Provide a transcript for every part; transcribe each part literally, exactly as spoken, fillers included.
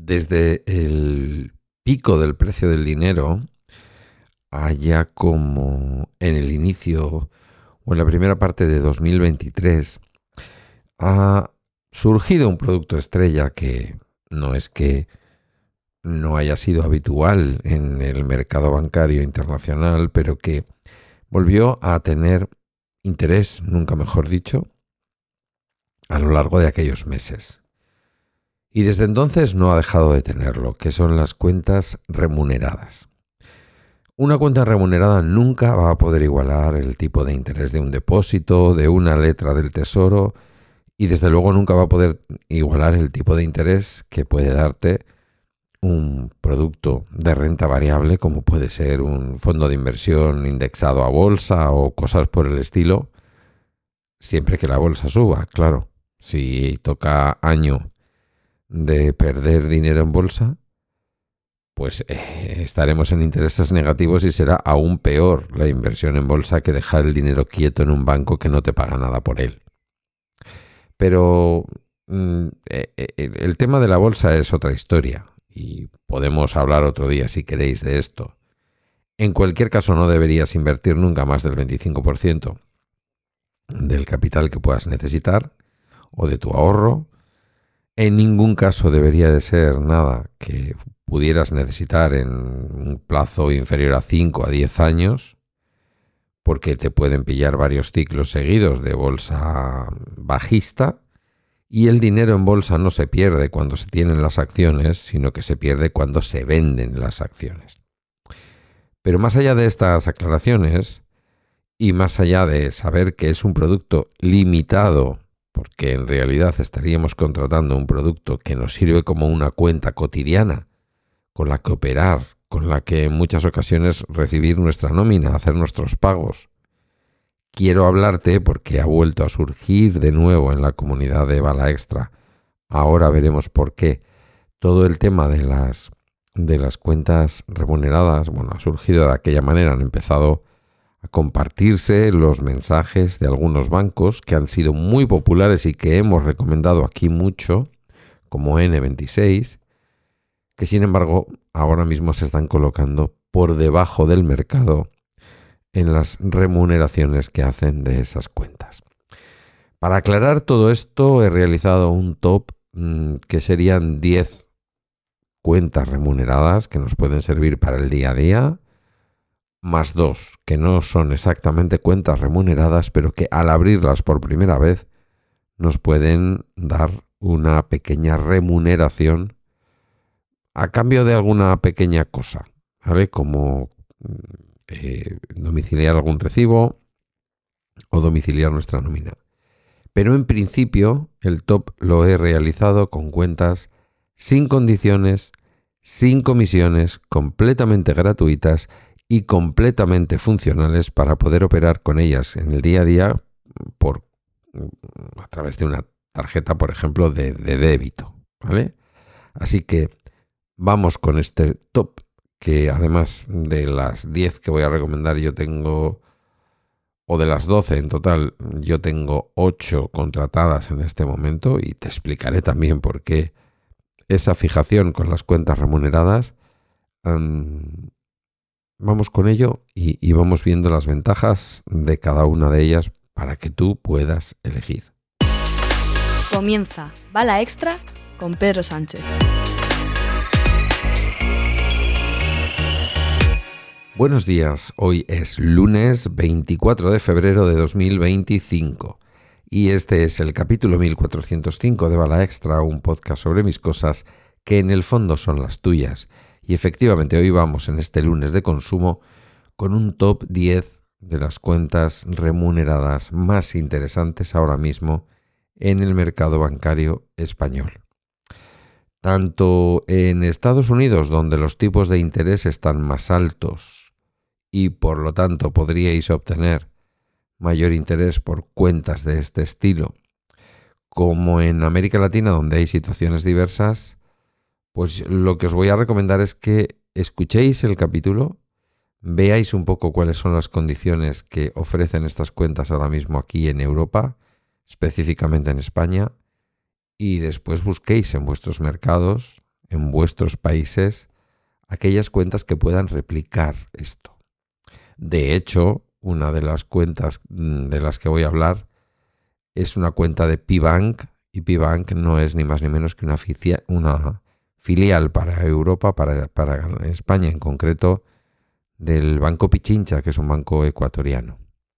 desde el pico del precio del dinero, allá como en el inicio o en la primera parte de dos mil veintitrés, ha surgido un producto estrella que no es que no haya sido habitual en el mercado bancario internacional, pero que volvió a tener interés, nunca mejor dicho, a lo largo de aquellos meses. Y desde entonces no ha dejado de tenerlo, que son las cuentas remuneradas. Una cuenta remunerada nunca va a poder igualar el tipo de interés de un depósito, de una letra del tesoro, y desde luego nunca va a poder igualar el tipo de interés que puede darte un producto de renta variable, como puede ser un fondo de inversión indexado a bolsa o cosas por el estilo, siempre que la bolsa suba, claro. Si toca año de perder dinero en bolsa, pues eh, estaremos en intereses negativos y será aún peor la inversión en bolsa que dejar el dinero quieto en un banco que no te paga nada por él. Pero mm, eh, eh, el tema de la bolsa es otra historia y podemos hablar otro día si queréis de esto. En cualquier caso, no deberías invertir nunca más del veinticinco por ciento del capital que puedas necesitar o de tu ahorro. En ningún caso debería de ser nada que pudieras necesitar en un plazo inferior a cinco a diez años, porque te pueden pillar varios ciclos seguidos de bolsa bajista, y el dinero en bolsa no se pierde cuando se tienen las acciones, sino que se pierde cuando se venden las acciones. Pero más allá de estas aclaraciones, y más allá de saber que es un producto limitado, porque en realidad estaríamos contratando un producto que nos sirve como una cuenta cotidiana con la que operar, con la que en muchas ocasiones recibir nuestra nómina, hacer nuestros pagos. Quiero hablarte porque ha vuelto a surgir de nuevo en la comunidad de Bala Extra. Ahora veremos por qué. Todo el tema de las, de las cuentas remuneradas, bueno, ha surgido de aquella manera, han empezado a compartirse los mensajes de algunos bancos que han sido muy populares y que hemos recomendado aquí mucho, como ene veintiséis, que sin embargo ahora mismo se están colocando por debajo del mercado en las remuneraciones que hacen de esas cuentas. Para aclarar todo esto he realizado un top mmm, que serían diez cuentas remuneradas que nos pueden servir para el día a día, más dos que no son exactamente cuentas remuneradas, pero que al abrirlas por primera vez nos pueden dar una pequeña remuneración a cambio de alguna pequeña cosa, ¿vale? Como eh, domiciliar algún recibo o domiciliar nuestra nómina. Pero en principio el top lo he realizado con cuentas sin condiciones, sin comisiones, completamente gratuitas y completamente funcionales para poder operar con ellas en el día a día por, a través de una tarjeta, por ejemplo, de, de débito, ¿vale? Así que vamos con este top, que además de las diez que voy a recomendar yo tengo, o de las doce en total, yo tengo ocho contratadas en este momento y te explicaré también por qué esa fijación con las cuentas remuneradas. Um, Vamos con ello y, y vamos viendo las ventajas de cada una de ellas para que tú puedas elegir. Comienza Bala Extra con Pedro Sánchez. Buenos días, hoy es lunes veinticuatro de febrero de dos mil veinticinco y este es el capítulo mil cuatrocientos cinco de Bala Extra, un podcast sobre mis cosas que en el fondo son las tuyas. Y efectivamente hoy vamos en este lunes de consumo con un top diez de las cuentas remuneradas más interesantes ahora mismo en el mercado bancario español. Tanto en Estados Unidos, donde los tipos de interés están más altos y por lo tanto podríais obtener mayor interés por cuentas de este estilo, como en América Latina, donde hay situaciones diversas, pues lo que os voy a recomendar es que escuchéis el capítulo, veáis un poco cuáles son las condiciones que ofrecen estas cuentas ahora mismo aquí en Europa, específicamente en España, y después busquéis en vuestros mercados, en vuestros países aquellas cuentas que puedan replicar esto. De hecho, una de las cuentas de las que voy a hablar es una cuenta de P-Bank, y P-Bank no es ni más ni menos que una, ficia, una filial para Europa, para, para España en concreto, del Banco Pichincha, que es un banco ecuatoriano.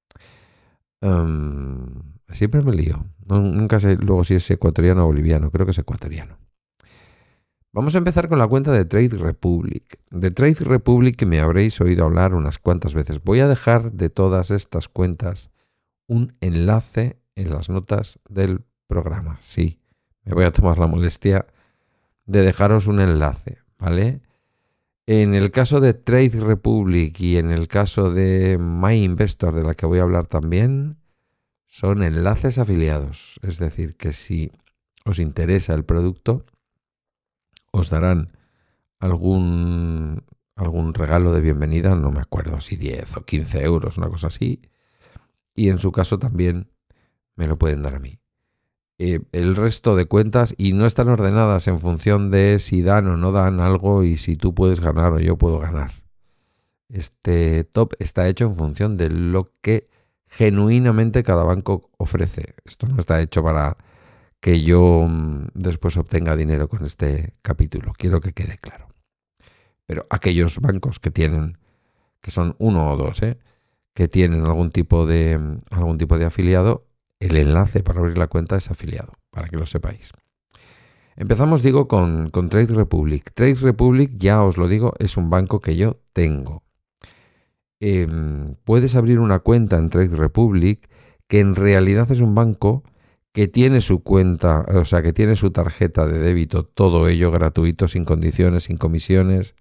Um, siempre me lío. No, nunca sé luego si es ecuatoriano o boliviano. Creo que es ecuatoriano. Vamos a empezar con la cuenta de Trade Republic. De Trade Republic, que me habréis oído hablar unas cuantas veces. Voy a dejar de todas estas cuentas un enlace en las notas del programa. Sí, me voy a tomar la molestia de dejaros un enlace, ¿vale? En el caso de Trade Republic y en el caso de My Investor, de la que voy a hablar también, son enlaces afiliados. Es decir, que si os interesa el producto, os darán algún, algún regalo de bienvenida, no me acuerdo si diez o quince euros, una cosa así. Y en su caso también me lo pueden dar a mí. Eh, el resto de cuentas, y no están ordenadas en función de si dan o no dan algo y si tú puedes ganar o yo puedo ganar. Este top está hecho en función de lo que genuinamente cada banco ofrece. Esto no está hecho para que yo mmm, después obtenga dinero con este capítulo. Quiero que quede claro. Pero aquellos bancos que tienen, que son uno o dos, ¿eh? que tienen algún tipo de algún tipo de afiliado, el enlace para abrir la cuenta es afiliado, para que lo sepáis. Empezamos, digo, con, con Trade Republic. Trade Republic, ya os lo digo, es un banco que yo tengo. Eh, puedes abrir una cuenta en Trade Republic, que en realidad es un banco que tiene su cuenta, o sea, que tiene su tarjeta de débito, todo ello gratuito, sin condiciones, sin comisiones.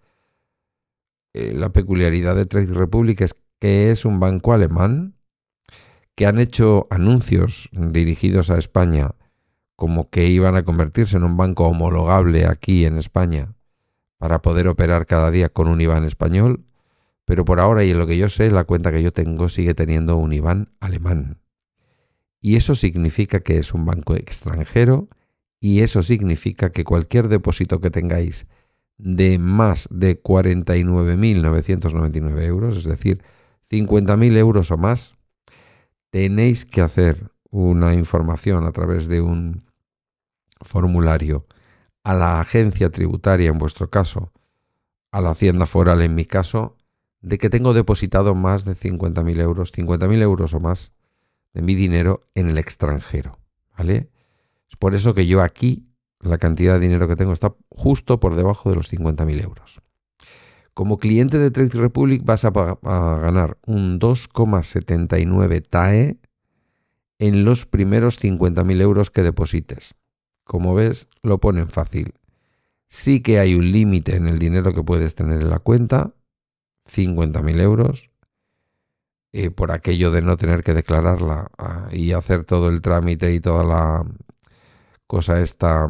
Eh, la peculiaridad de Trade Republic es que es un banco alemán, que han hecho anuncios dirigidos a España como que iban a convertirse en un banco homologable aquí en España para poder operar cada día con un I B A N español, pero por ahora, y en lo que yo sé, la cuenta que yo tengo sigue teniendo un I B A N alemán. Y eso significa que es un banco extranjero, y eso significa que cualquier depósito que tengáis de más de cuarenta y nueve mil novecientos noventa y nueve euros, es decir, cincuenta mil euros o más, tenéis que hacer una información a través de un formulario a la agencia tributaria, en vuestro caso, a la Hacienda Foral en mi caso, de que tengo depositado más de cincuenta mil euros, cincuenta mil euros o más de mi dinero en el extranjero, ¿vale? Es por eso que yo aquí, la cantidad de dinero que tengo está justo por debajo de los cincuenta mil euros. Como cliente de Trade Republic vas a, a ganar un dos coma setenta y nueve T A E en los primeros cincuenta mil euros que deposites. Como ves, lo ponen fácil. Sí que hay un límite en el dinero que puedes tener en la cuenta, cincuenta mil euros, eh, por aquello de no tener que declararla uh, y hacer todo el trámite y toda la cosa esta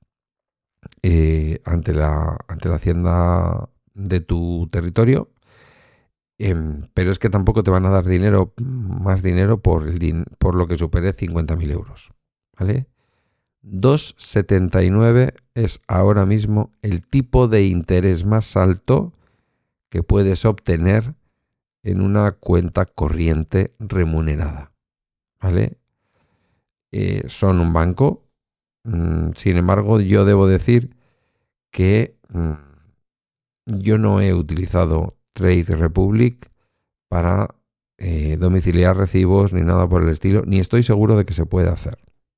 eh, ante la, ante la Hacienda de tu territorio, eh, pero es que tampoco te van a dar dinero, más dinero por, el din- por lo que supere cincuenta mil euros, ¿vale? dos coma setenta y nueve es ahora mismo el tipo de interés más alto que puedes obtener en una cuenta corriente remunerada, ¿vale? Eh, son un banco, mm, sin embargo, yo debo decir que mm, yo no he utilizado Trade Republic para eh, domiciliar recibos ni nada por el estilo, ni estoy seguro de que se pueda hacer.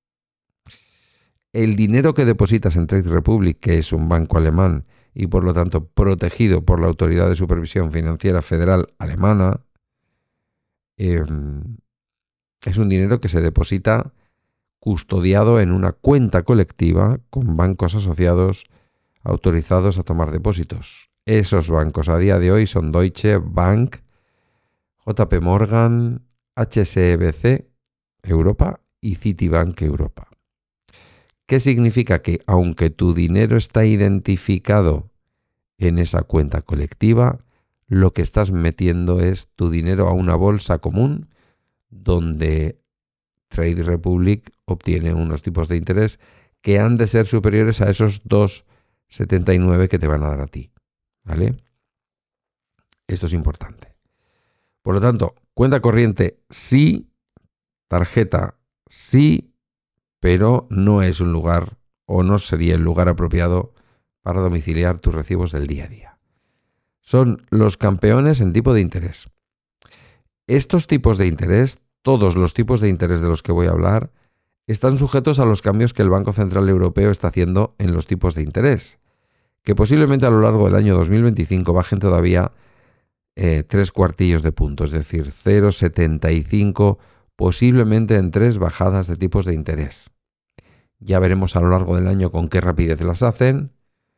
El dinero que depositas en Trade Republic, que es un banco alemán y por lo tanto protegido por la Autoridad de Supervisión Financiera Federal Alemana, eh, es un dinero que se deposita custodiado en una cuenta colectiva con bancos asociados autorizados a tomar depósitos. Esos bancos a día de hoy son Deutsche Bank, J P Morgan, H S B C Europa y Citibank Europa. ¿Qué significa? Que aunque tu dinero está identificado en esa cuenta colectiva, lo que estás metiendo es tu dinero a una bolsa común donde Trade Republic obtiene unos tipos de interés que han de ser superiores a esos dos coma setenta y nueve que te van a dar a ti, ¿vale? Esto es importante. Por lo tanto, cuenta corriente sí, tarjeta sí, pero no es un lugar o no sería el lugar apropiado para domiciliar tus recibos del día a día. Son los campeones en tipo de interés. Estos tipos de interés, todos los tipos de interés de los que voy a hablar, están sujetos a los cambios que el Banco Central Europeo está haciendo en los tipos de interés, que posiblemente a lo largo del año dos mil veinticinco bajen todavía eh, tres cuartillos de punto, es decir, cero coma setenta y cinco, posiblemente en tres bajadas de tipos de interés. Ya veremos a lo largo del año con qué rapidez las hacen.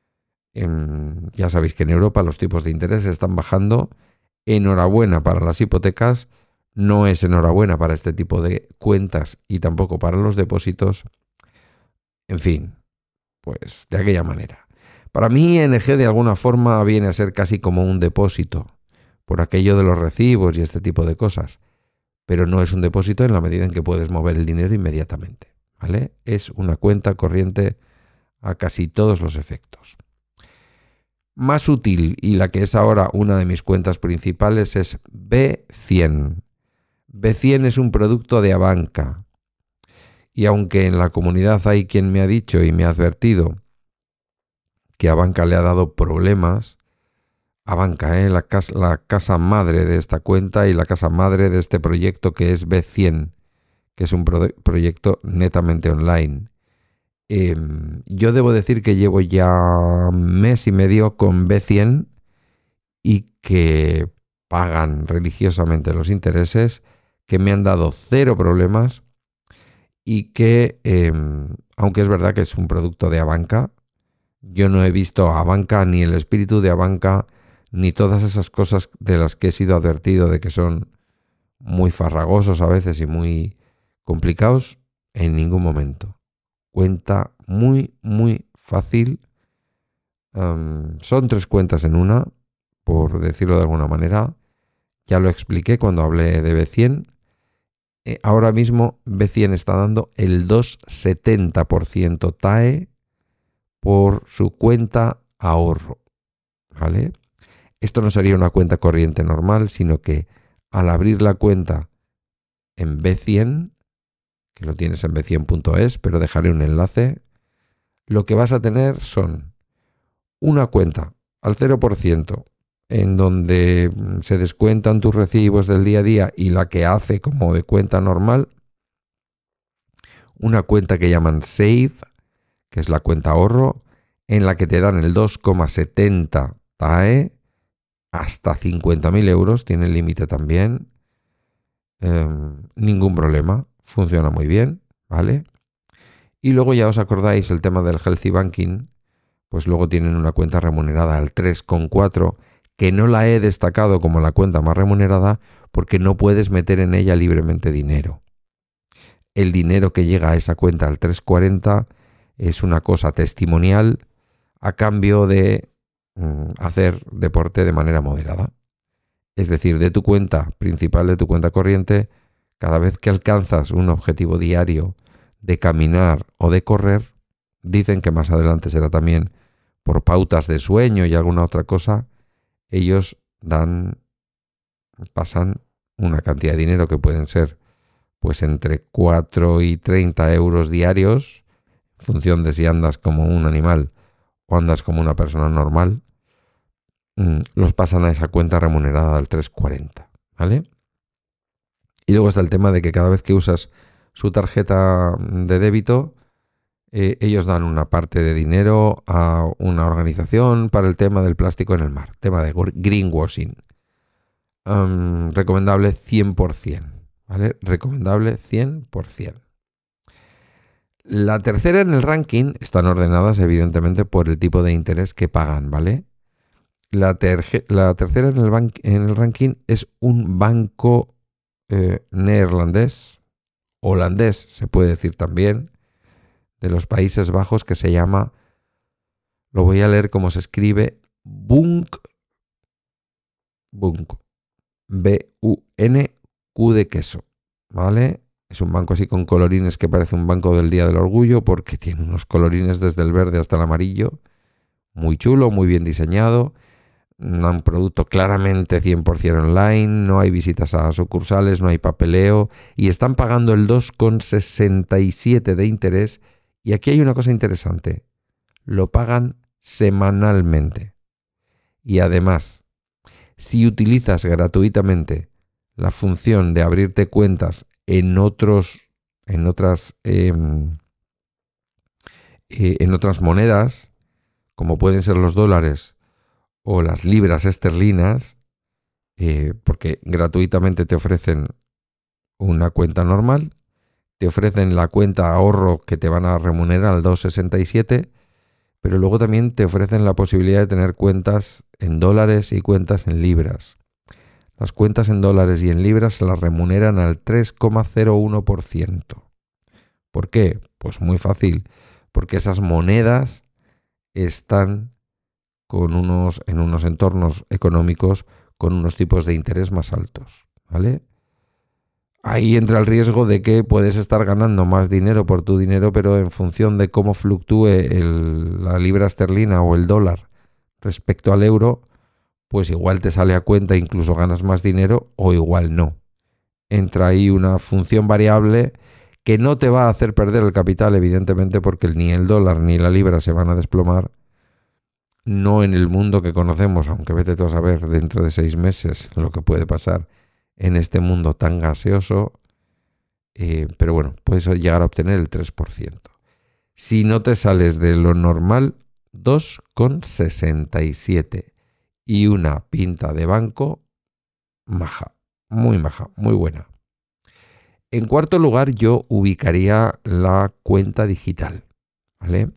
En, ya sabéis que en Europa los tipos de interés están bajando. Enhorabuena para las hipotecas, no es enhorabuena para este tipo de cuentas y tampoco para los depósitos. En fin, pues de aquella manera. Para mí I N G de alguna forma viene a ser casi como un depósito, por aquello de los recibos y este tipo de cosas. Pero no es un depósito en la medida en que puedes mover el dinero inmediatamente, ¿vale? Es una cuenta corriente a casi todos los efectos. Más útil, y la que es ahora una de mis cuentas principales, es B cien. B cien es un producto de Abanca. Y aunque en la comunidad hay quien me ha dicho y me ha advertido que Abanca le ha dado problemas, Abanca, ¿eh? la, casa, la casa madre de esta cuenta y la casa madre de este proyecto que es B cien, que es un pro- proyecto netamente online. Eh, yo debo decir que llevo ya mes y medio con B cien y que pagan religiosamente los intereses, que me han dado cero problemas y que, eh, aunque es verdad que es un producto de Abanca, yo no he visto a Abanca ni el espíritu de Abanca ni todas esas cosas de las que he sido advertido de que son muy farragosos a veces y muy complicados en ningún momento. Cuenta muy, muy fácil. Um, son tres cuentas en una, por decirlo de alguna manera. Ya lo expliqué cuando hablé de B cien. Eh, ahora mismo B cien está dando el dos coma setenta por ciento T A E por su cuenta ahorro, ¿vale? Esto no sería una cuenta corriente normal, sino que al abrir la cuenta en B cien, que lo tienes en b cien punto es, pero dejaré un enlace, lo que vas a tener son una cuenta al cero por ciento en donde se descuentan tus recibos del día a día y la que hace como de cuenta normal, una cuenta que llaman Save, que es la cuenta ahorro, en la que te dan el dos coma setenta T A E, hasta cincuenta mil euros, tiene el límite también, eh, ningún problema, funciona muy bien, ¿vale? Y luego ya os acordáis el tema del Healthy Banking, pues luego tienen una cuenta remunerada al tres coma cuatro, que no la he destacado como la cuenta más remunerada porque no puedes meter en ella libremente dinero. El dinero que llega a esa cuenta al tres coma cuarenta es una cosa testimonial a cambio de mm, hacer deporte de manera moderada. Es decir, de tu cuenta principal, de tu cuenta corriente, cada vez que alcanzas un objetivo diario de caminar o de correr, dicen que más adelante será también por pautas de sueño y alguna otra cosa, ellos dan, pasan una cantidad de dinero que pueden ser pues entre cuatro y treinta euros diarios, en función de si andas como un animal o andas como una persona normal, los pasan a esa cuenta remunerada del tres coma cuarenta, ¿vale? Y luego está el tema de que cada vez que usas su tarjeta de débito, eh, ellos dan una parte de dinero a una organización para el tema del plástico en el mar, tema de greenwashing. Um, recomendable cien por ciento, ¿vale? Recomendable cien por ciento. La tercera en el ranking están ordenadas evidentemente por el tipo de interés que pagan, ¿vale? La, terge- la tercera en el, ban- en el ranking es un banco eh, neerlandés, holandés se puede decir también, de los Países Bajos, que se llama, lo voy a leer como se escribe, Bunk, Bunk, B U N Q de queso, ¿vale? Es un banco así con colorines que parece un banco del Día del Orgullo porque tiene unos colorines desde el verde hasta el amarillo, muy chulo, muy bien diseñado, un producto claramente cien por ciento online, no hay visitas a sucursales, no hay papeleo y están pagando el dos coma sesenta y siete de interés. Y aquí hay una cosa interesante, lo pagan semanalmente. Y además, si utilizas gratuitamente la función de abrirte cuentas en otros, en otras, eh, eh, en otras monedas, como pueden ser los dólares o las libras esterlinas, eh, porque gratuitamente te ofrecen una cuenta normal, te ofrecen la cuenta ahorro que te van a remunerar al dos coma sesenta y siete, pero luego también te ofrecen la posibilidad de tener cuentas en dólares y cuentas en libras. Las cuentas en dólares y en libras se las remuneran al tres coma cero uno por ciento. ¿Por qué? Pues muy fácil, porque esas monedas están con unos, en unos entornos económicos con unos tipos de interés más altos, ¿vale? Ahí entra el riesgo de que puedes estar ganando más dinero por tu dinero, pero en función de cómo fluctúe el, la libra esterlina o el dólar respecto al euro, pues igual te sale a cuenta, incluso ganas más dinero o igual no. Entra ahí una función variable que no te va a hacer perder el capital, evidentemente, porque ni el dólar ni la libra se van a desplomar. No en el mundo que conocemos, aunque vete tú a saber dentro de seis meses lo que puede pasar en este mundo tan gaseoso, eh, pero bueno, puedes llegar a obtener el tres por ciento. Si no te sales de lo normal, dos coma sesenta y siete y una pinta de banco maja, muy maja, muy buena. En cuarto lugar, yo ubicaría la cuenta digital, ¿vale?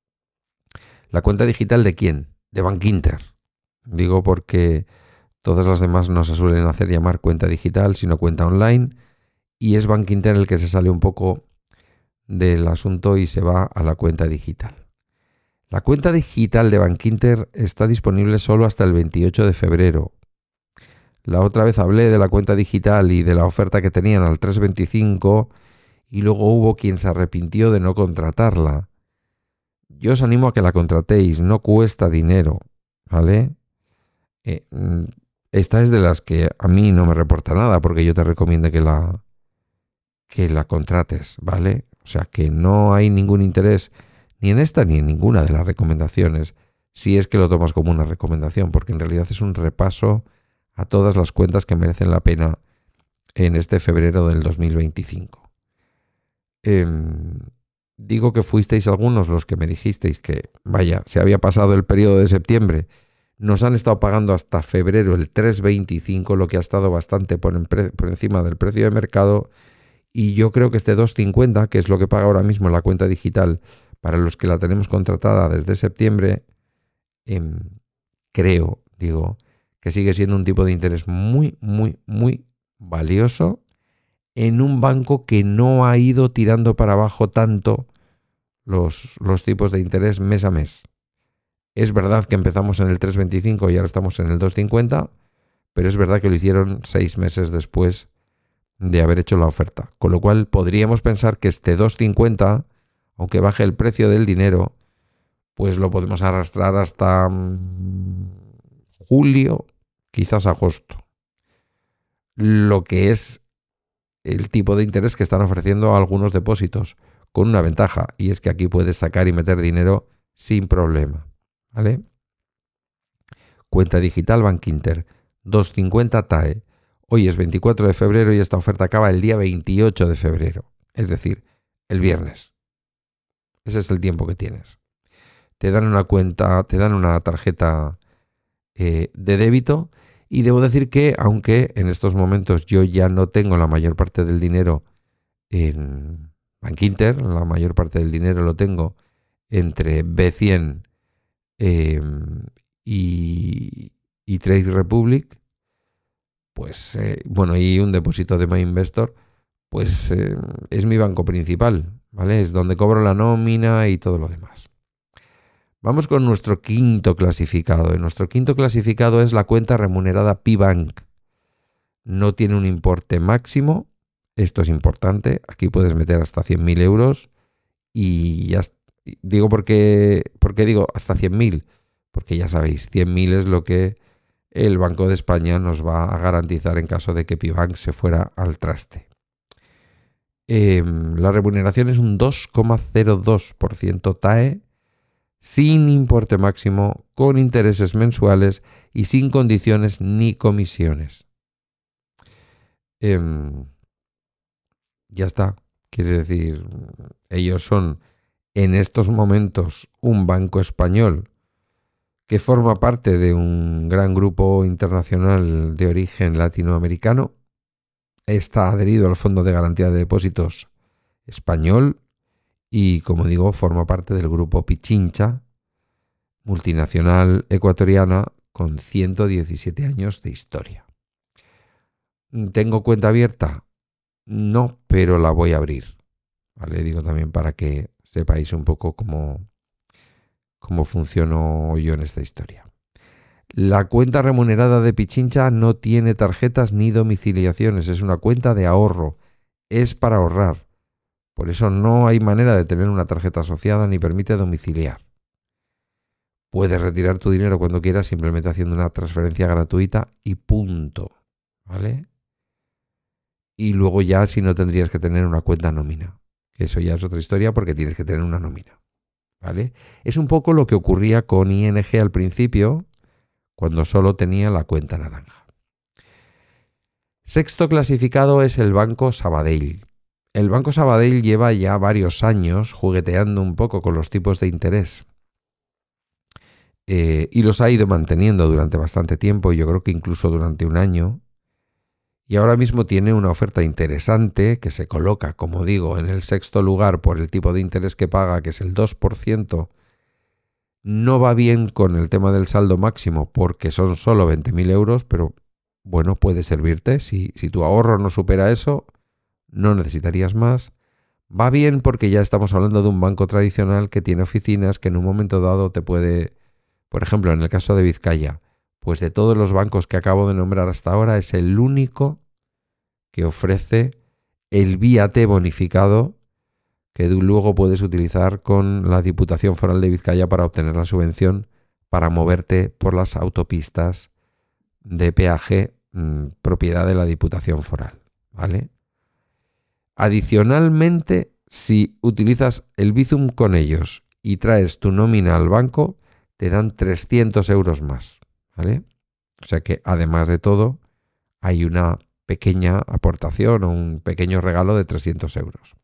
¿La cuenta digital de quién? De Bankinter. Digo porque todas las demás no se suelen hacer llamar cuenta digital, sino cuenta online, y es Bankinter el que se sale un poco del asunto y se va a la cuenta digital. La cuenta digital de Bankinter está disponible solo hasta el veintiocho de febrero. La otra vez hablé de la cuenta digital y de la oferta que tenían al tres veinticinco y luego hubo quien se arrepintió de no contratarla. Yo os animo a que la contratéis, no cuesta dinero, ¿vale? Eh, esta es de las que a mí no me reporta nada porque yo te recomiendo que la, que la contrates, ¿vale? O sea que no hay ningún interés ni en esta ni en ninguna de las recomendaciones, si es que lo tomas como una recomendación, porque en realidad es un repaso a todas las cuentas que merecen la pena en este febrero del dos mil veinticinco. Eh, digo que fuisteis algunos los que me dijisteis que, vaya, se había pasado el periodo de septiembre, nos han estado pagando hasta febrero el tres veinticinco, lo que ha estado bastante por, en pre- por encima del precio de mercado, y yo creo que este dos cincuenta, que es lo que paga ahora mismo la cuenta digital para los que la tenemos contratada desde septiembre, eh, creo, digo, que sigue siendo un tipo de interés muy, muy, muy valioso en un banco que no ha ido tirando para abajo tanto los, los tipos de interés mes a mes. Es verdad que empezamos en el tres veinticinco y ahora estamos en el dos cincuenta, pero es verdad que lo hicieron seis meses después de haber hecho la oferta. Con lo cual podríamos pensar que este dos cincuenta, aunque baje el precio del dinero, pues lo podemos arrastrar hasta julio, quizás agosto. Lo que es el tipo de interés que están ofreciendo algunos depósitos, con una ventaja, y es que aquí puedes sacar y meter dinero sin problema, ¿vale? Cuenta digital Bankinter, dos cincuenta T A E. Hoy es veinticuatro de febrero y esta oferta acaba el día veintiocho de febrero, es decir, el viernes. Ese es el tiempo que tienes. Te dan una cuenta, te dan una tarjeta eh, de débito. Y debo decir que, aunque en estos momentos yo ya no tengo la mayor parte del dinero en Bankinter, la mayor parte del dinero lo tengo entre B cien eh, y, y Trade Republic, pues, eh, bueno, y un depósito de MyInvestor, pues eh, es mi banco principal, ¿vale? Es donde cobro la nómina y todo lo demás. Vamos con nuestro quinto clasificado. Nuestro quinto clasificado es la cuenta remunerada P-Bank. No tiene un importe máximo. Esto es importante. Aquí puedes meter hasta cien mil euros. Y ya digo porque, porque digo hasta cien mil. porque ya sabéis, cien mil es lo que el Banco de España nos va a garantizar en caso de que Pibank se fuera al traste. Eh, la remuneración es un dos coma cero dos por ciento T A E, sin importe máximo, con intereses mensuales y sin condiciones ni comisiones. Eh, ya está. Quiere decir, ellos son en estos momentos un banco español que forma parte de un gran grupo internacional de origen latinoamericano. Está adherido al Fondo de Garantía de Depósitos español y, como digo, forma parte del grupo Pichincha, multinacional ecuatoriana con ciento diecisiete años de historia. ¿Tengo cuenta abierta? No, pero la voy a abrir. ¿Vale? Digo también para que sepáis un poco cómo, cómo funciono yo en esta historia. La cuenta remunerada de Pichincha no tiene tarjetas ni domiciliaciones, es una cuenta de ahorro, es para ahorrar. Por eso no hay manera de tener una tarjeta asociada ni permite domiciliar. Puedes retirar tu dinero cuando quieras simplemente haciendo una transferencia gratuita y punto. ¿Vale? Y luego ya si no tendrías que tener una cuenta nómina. Eso ya es otra historia porque tienes que tener una nómina. ¿Vale? Es un poco lo que ocurría con I N G al principio, cuando solo tenía la cuenta naranja. Sexto clasificado es el Banco Sabadell. El Banco Sabadell lleva ya varios años jugueteando un poco con los tipos de interés eh, y los ha ido manteniendo durante bastante tiempo, yo creo que incluso durante un año. Y ahora mismo tiene una oferta interesante que se coloca, como digo, en el sexto lugar por el tipo de interés que paga, que es el dos por ciento. No va bien con el tema del saldo máximo porque son solo veinte mil euros, pero bueno, puede servirte. Si, si tu ahorro no supera eso, no necesitarías más. Va bien porque ya estamos hablando de un banco tradicional que tiene oficinas que en un momento dado te puede, por ejemplo, en el caso de Vizcaya, pues de todos los bancos que acabo de nombrar hasta ahora es el único que ofrece el V I A T bonificado que luego puedes utilizar con la Diputación Foral de Vizcaya para obtener la subvención para moverte por las autopistas de peaje mmm, propiedad de la Diputación Foral, ¿vale? Adicionalmente, si utilizas el Bizum con ellos y traes tu nómina al banco, te dan trescientos euros más, ¿vale? O sea que, además de todo, hay una pequeña aportación o un pequeño regalo de trescientos euros.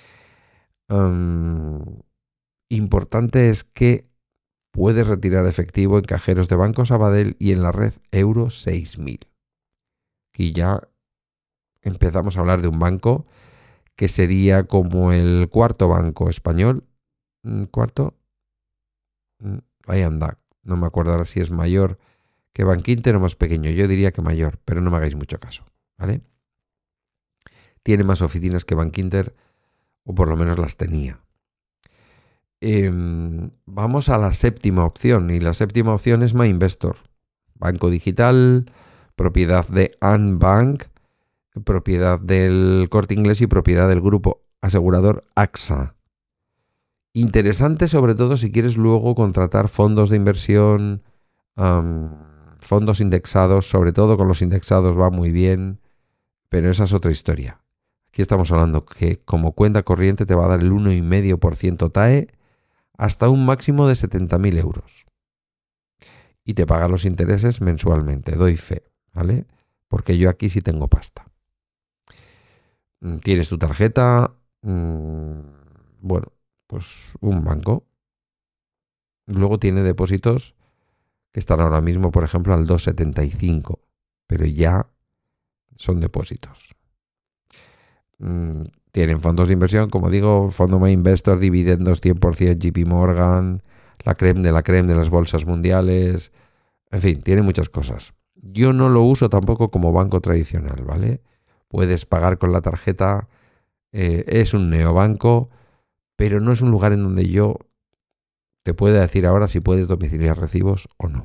Um, importante es que puedes retirar efectivo en cajeros de Banco Sabadell y en la red Euro seis mil. Y ya empezamos a hablar de un banco que sería como el cuarto banco español. ¿Cuarto? Ahí anda. No me acuerdo ahora si es mayor que Bankinter o más pequeño. Yo diría que mayor, pero no me hagáis mucho caso, ¿vale? Tiene más oficinas que Bankinter, o por lo menos las tenía. Eh, vamos a la séptima opción, y la séptima opción es MyInvestor. Banco digital, propiedad de Anbank, propiedad del Corte Inglés y propiedad del grupo asegurador A X A. Interesante sobre todo si quieres luego contratar fondos de inversión, um, fondos indexados, sobre todo con los indexados va muy bien, pero esa es otra historia. Aquí estamos hablando que como cuenta corriente te va a dar el uno coma cinco por ciento T A E hasta un máximo de setenta mil euros. Y te paga los intereses mensualmente, doy fe, ¿vale? Porque yo aquí sí tengo pasta. Tienes tu tarjeta, mmm, bueno, pues un banco. Luego tiene depósitos que están ahora mismo, por ejemplo, al dos coma setenta y cinco, pero ya son depósitos. Mm, tienen fondos de inversión, como digo, Fondo MyInvestor, dividendos cien por ciento J P Morgan, la creme de la creme de las bolsas mundiales, en fin, tiene muchas cosas. Yo no lo uso tampoco como banco tradicional, ¿vale? Puedes pagar con la tarjeta, eh, es un neobanco, pero no es un lugar en donde yo te pueda decir ahora si puedes domiciliar recibos o no.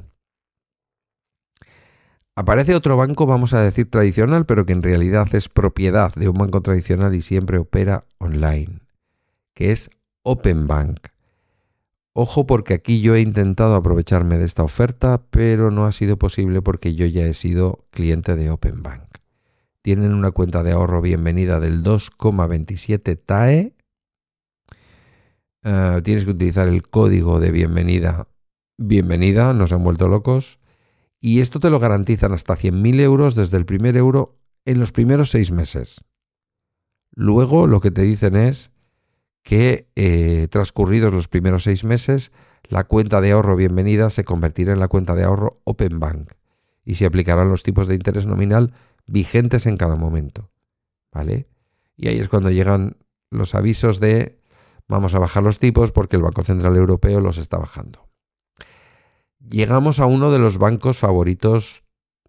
Aparece otro banco, vamos a decir tradicional, pero que en realidad es propiedad de un banco tradicional y siempre opera online, que es Openbank. Ojo, porque aquí yo he intentado aprovecharme de esta oferta, pero no ha sido posible porque yo ya he sido cliente de Openbank. Tienen una cuenta de ahorro bienvenida del dos coma veintisiete T A E. Uh, tienes que utilizar el código de bienvenida. Bienvenida, nos han vuelto locos. Y esto te lo garantizan hasta cien mil euros desde el primer euro en los primeros seis meses. Luego lo que te dicen es que eh, transcurridos los primeros seis meses, la cuenta de ahorro bienvenida se convertirá en la cuenta de ahorro Openbank y se aplicarán los tipos de interés nominal vigentes en cada momento, ¿vale? Y ahí es cuando llegan los avisos de vamos a bajar los tipos porque el Banco Central Europeo los está bajando. Llegamos a uno de los bancos favoritos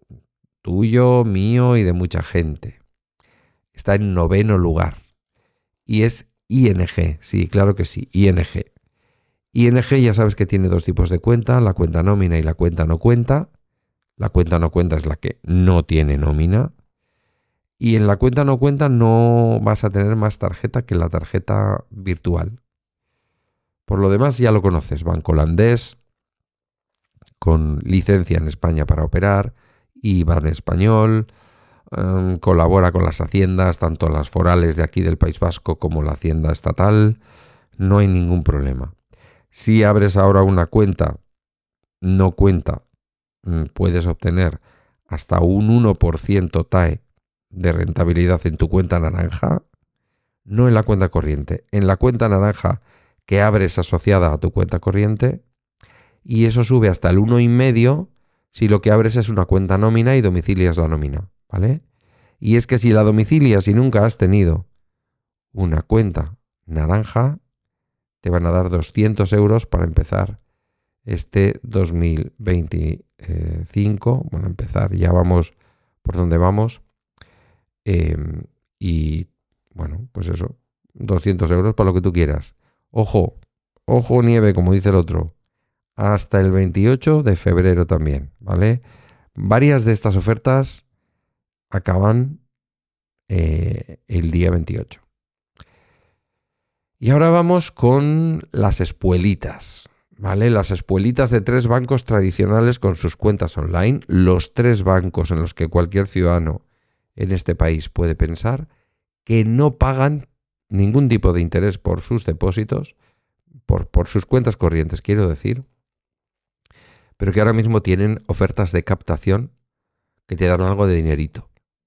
tuyo, mío y de mucha gente. Está en noveno lugar y es I N G, sí, claro que sí, I N G. I N G ya sabes que tiene dos tipos de cuenta, la cuenta nómina y la cuenta no cuenta. La cuenta no cuenta es la que no tiene nómina. Y en la cuenta no cuenta no vas a tener más tarjeta que la tarjeta virtual. Por lo demás ya lo conoces, banco holandés, con licencia en España para operar, I B A N español, Um, colabora con las haciendas, tanto las forales de aquí del País Vasco como la hacienda estatal, no hay ningún problema. Si abres ahora una cuenta no cuenta, puedes obtener hasta un uno por ciento T A E de rentabilidad en tu cuenta naranja, no en la cuenta corriente, en la cuenta naranja que abres asociada a tu cuenta corriente, y eso sube hasta el uno coma cinco si lo que abres es una cuenta nómina y domicilias la nómina, ¿vale? Y es que si la domicilias y nunca has tenido una cuenta naranja, te van a dar doscientos euros para empezar este dos mil veinticinco. Bueno, empezar, ya vamos por donde vamos. Eh, y bueno, pues eso, doscientos euros para lo que tú quieras. Ojo, ojo nieve, como dice el otro. Hasta el veintiocho de febrero también, ¿vale? Varias de estas ofertas acaban eh, el día veintiocho. Y ahora vamos con las espuelitas, ¿vale? Las espuelitas de tres bancos tradicionales con sus cuentas online, los tres bancos en los que cualquier ciudadano en este país puede pensar que no pagan ningún tipo de interés por sus depósitos, por, por sus cuentas corrientes, quiero decir, pero que ahora mismo tienen ofertas de captación que te dan algo de dinerito.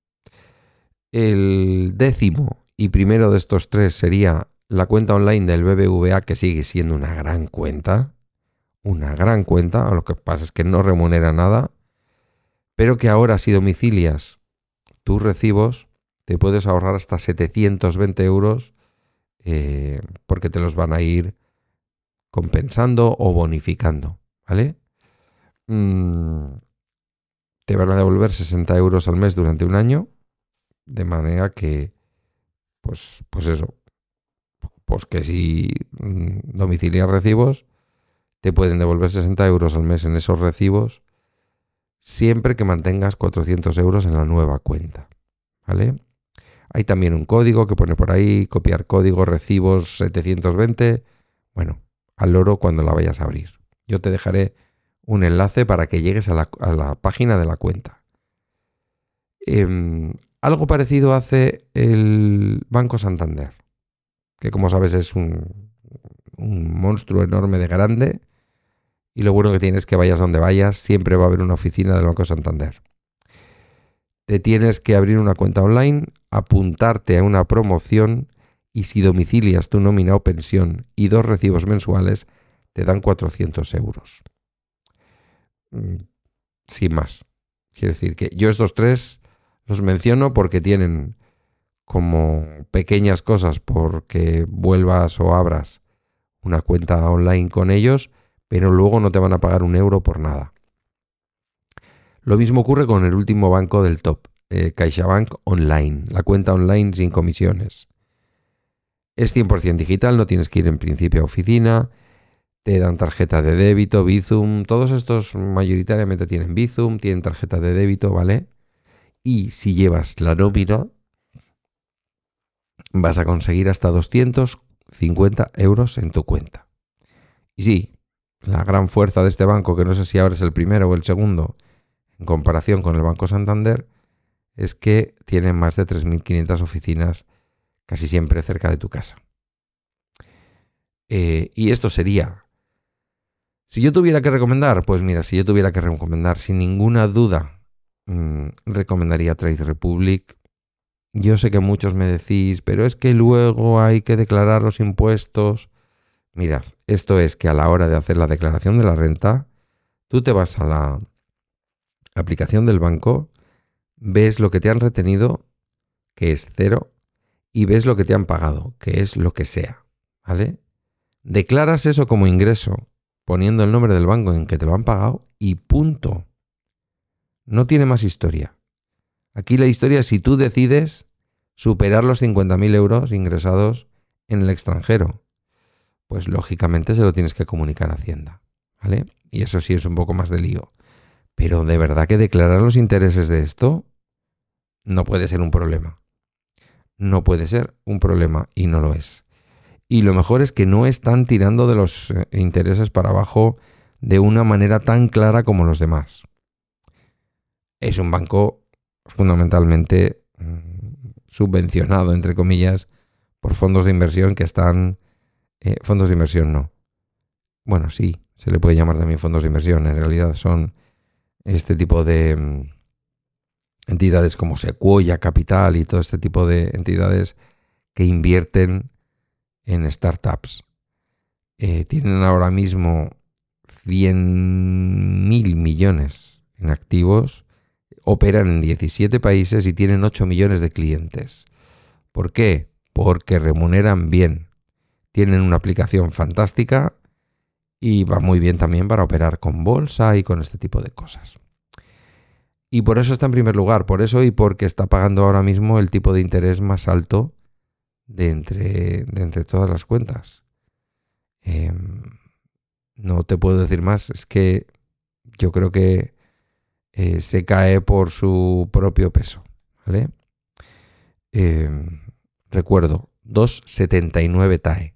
El décimo y primero de estos tres sería la cuenta online del B B V A, que sigue siendo una gran cuenta, una gran cuenta, lo que pasa es que no remunera nada, pero que ahora si domicilias tus recibos te puedes ahorrar hasta setecientos veinte euros eh, porque te los van a ir compensando o bonificando, ¿vale? Mm, te van a devolver sesenta euros al mes durante un año, de manera que, pues, pues eso, pues que si mm, domicilias recibos, te pueden devolver sesenta euros al mes en esos recibos, siempre que mantengas cuatrocientos euros en la nueva cuenta, ¿vale? Hay también un código que pone por ahí, copiar código, recibos setecientos veinte, bueno, al loro cuando la vayas a abrir. Yo te dejaré un enlace para que llegues a la, a la página de la cuenta. Eh, algo parecido hace el Banco Santander, que como sabes es un, un monstruo enorme de grande, y lo bueno que tienes es que vayas donde vayas, siempre va a haber una oficina del Banco Santander. Te tienes que abrir una cuenta online, apuntarte a una promoción, y si domicilias tu nómina o pensión y dos recibos mensuales, te dan cuatrocientos euros. Sin más. Quiero decir que yo estos tres los menciono porque tienen como pequeñas cosas porque vuelvas o abras una cuenta online con ellos, pero luego no te van a pagar un euro por nada. Lo mismo ocurre con el último banco del top, eh, CaixaBank Online, la cuenta online sin comisiones. Es cien por ciento digital, no tienes que ir en principio a oficina, te dan tarjeta de débito, Bizum, todos estos mayoritariamente tienen Bizum, tienen tarjeta de débito, ¿vale? Y si llevas la nómina, vas a conseguir hasta doscientos cincuenta euros en tu cuenta. Y sí, la gran fuerza de este banco, que no sé si ahora es el primero o el segundo, en comparación con el Banco Santander, es que tiene más de tres mil quinientas oficinas casi siempre cerca de tu casa. Eh, y esto sería... Si yo tuviera que recomendar, pues mira, si yo tuviera que recomendar, sin ninguna duda, mmm, recomendaría Trade Republic. Yo sé que muchos me decís, pero es que luego hay que declarar los impuestos. Mirad, esto es que a la hora de hacer la declaración de la renta, tú te vas a la aplicación del banco, ves lo que te han retenido, que es cero, y ves lo que te han pagado, que es lo que sea, ¿vale? Declaras eso como ingreso, poniendo el nombre del banco en que te lo han pagado y punto. No tiene más historia. Aquí la historia es si tú decides superar los cincuenta mil euros ingresados en el extranjero. Pues lógicamente se lo tienes que comunicar a Hacienda, ¿vale? Y eso sí es un poco más de lío. Pero de verdad que declarar los intereses de esto no puede ser un problema. No puede ser un problema y no lo es. Y lo mejor es que no están tirando de los intereses para abajo de una manera tan clara como los demás. Es un banco fundamentalmente subvencionado, entre comillas, por fondos de inversión que están... Eh, fondos de inversión no. Bueno, sí, se le puede llamar también fondos de inversión. En realidad son este tipo de um, entidades como Sequoia Capital y todo este tipo de entidades que invierten en startups. Eh, tienen ahora mismo cien mil millones en activos, operan en diecisiete países y tienen ocho millones de clientes. ¿Por qué? Porque remuneran bien. Tienen una aplicación fantástica y va muy bien también para operar con bolsa y con este tipo de cosas. Y por eso está en primer lugar, por eso y porque está pagando ahora mismo el tipo de interés más alto de entre, de entre todas las cuentas. Eh, no te puedo decir más, es que yo creo que eh, se cae por su propio peso, ¿vale? Eh, recuerdo, dos setenta y nueve T A E.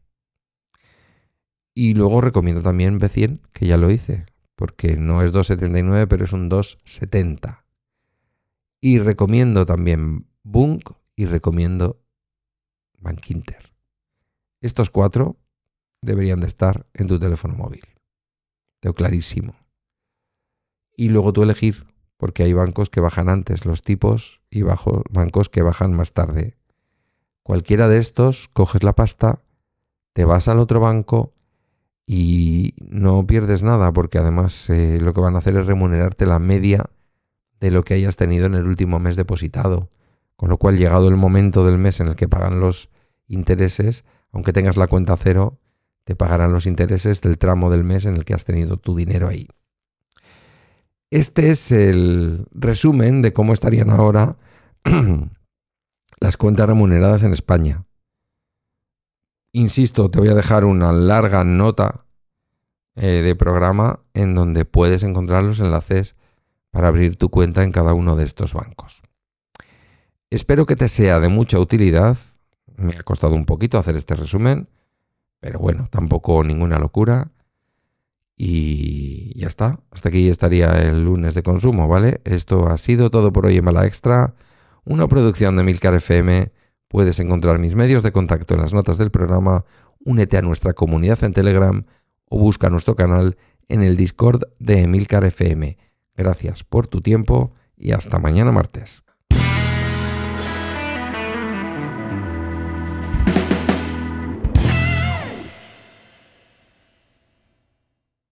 Y luego recomiendo también B cien, que ya lo hice, porque no es dos setenta y nueve, pero es un dos setenta. Y recomiendo también Bunk y recomiendo Bankinter. Estos cuatro deberían de estar en tu teléfono móvil. Tengo clarísimo. Y luego tú elegir, porque hay bancos que bajan antes los tipos y bajo, bancos que bajan más tarde. Cualquiera de estos, coges la pasta, te vas al otro banco y no pierdes nada, porque además eh, lo que van a hacer es remunerarte la media de lo que hayas tenido en el último mes depositado. Con lo cual, llegado el momento del mes en el que pagan los intereses, aunque tengas la cuenta cero, te pagarán los intereses del tramo del mes en el que has tenido tu dinero ahí. Este es el resumen de cómo estarían ahora las cuentas remuneradas en España. Insisto, te voy a dejar una larga nota eh, de programa en donde puedes encontrar los enlaces para abrir tu cuenta en cada uno de estos bancos. Espero que te sea de mucha utilidad. Me ha costado un poquito hacer este resumen, pero bueno, tampoco ninguna locura. Y ya está. Hasta aquí estaría el lunes de consumo, ¿vale? Esto ha sido todo por hoy en Bala Extra, una producción de Emilcar F M. Puedes encontrar mis medios de contacto en las notas del programa, únete a nuestra comunidad en Telegram o busca nuestro canal en el Discord de Emilcar F M. Gracias por tu tiempo y hasta mañana martes.